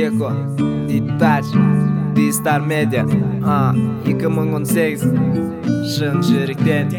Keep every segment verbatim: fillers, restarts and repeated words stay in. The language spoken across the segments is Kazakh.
Eko, Detach, D-Star Media, а, екі мың он сегіз, шын жүректен.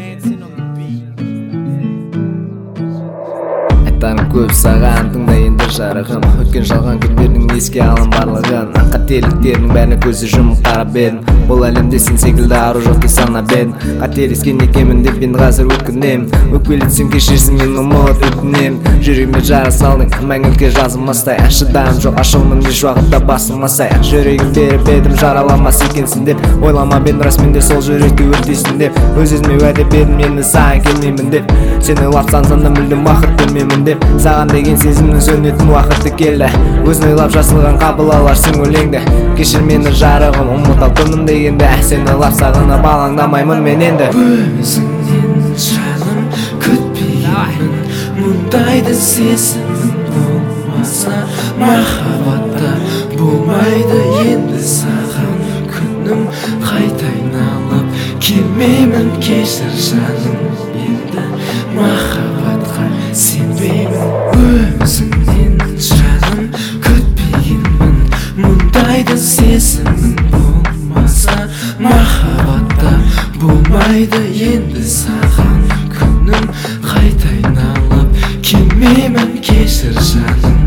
Айтарым көп саған, тыңда енді жарығым. Өткен жалған күндердің еске алам барлығын. Қателіктердің бәріне көзі жұмып қарап едім. Бұл әлемде сен секілді ару жоқ деп санап едім. Қателескен екенмін деп енді қазір өкінемін. Өкпелетсем кешірсін мен ұмыт өтінемін. Жүрегіме жара салдың, мәңгілікке жазылмастай. Шыдамым жоқ, ашылмын еш уақытта басылмасай. Жүрегім беріп едім, жараламас екенсің деп. Ойламап едім рас менде сол жүректі өртейсің деп. Өз-өзіме уәде бердім енді саған келмеймін деп. Сен ойлап сансаң да мүлдем бақыт бермеймін деп. Саған деген сезімнің сөнетін уақыты келді. Өзің ойлап жасылған қабыл аларсың өлеңді. Кешір мені жарығым, ұмыт ал күнім дегенде. Сен ойлап сағынып алаңдамаймын мен енді. Өзіңнен жаным күтпеймін, мұндайды сезімің болмаса. Махаббатта болмайды енді саған күнім. Қайта айналып келмеймін, кешір жаным енді. Махаббатқа сенбеймін. Өзіңнен жаным күтпеймін, мұндайды сезімің болмаса. Махаббатта болмайды енді саған күнім. Қайта айналып келмеймін, кешір жаным.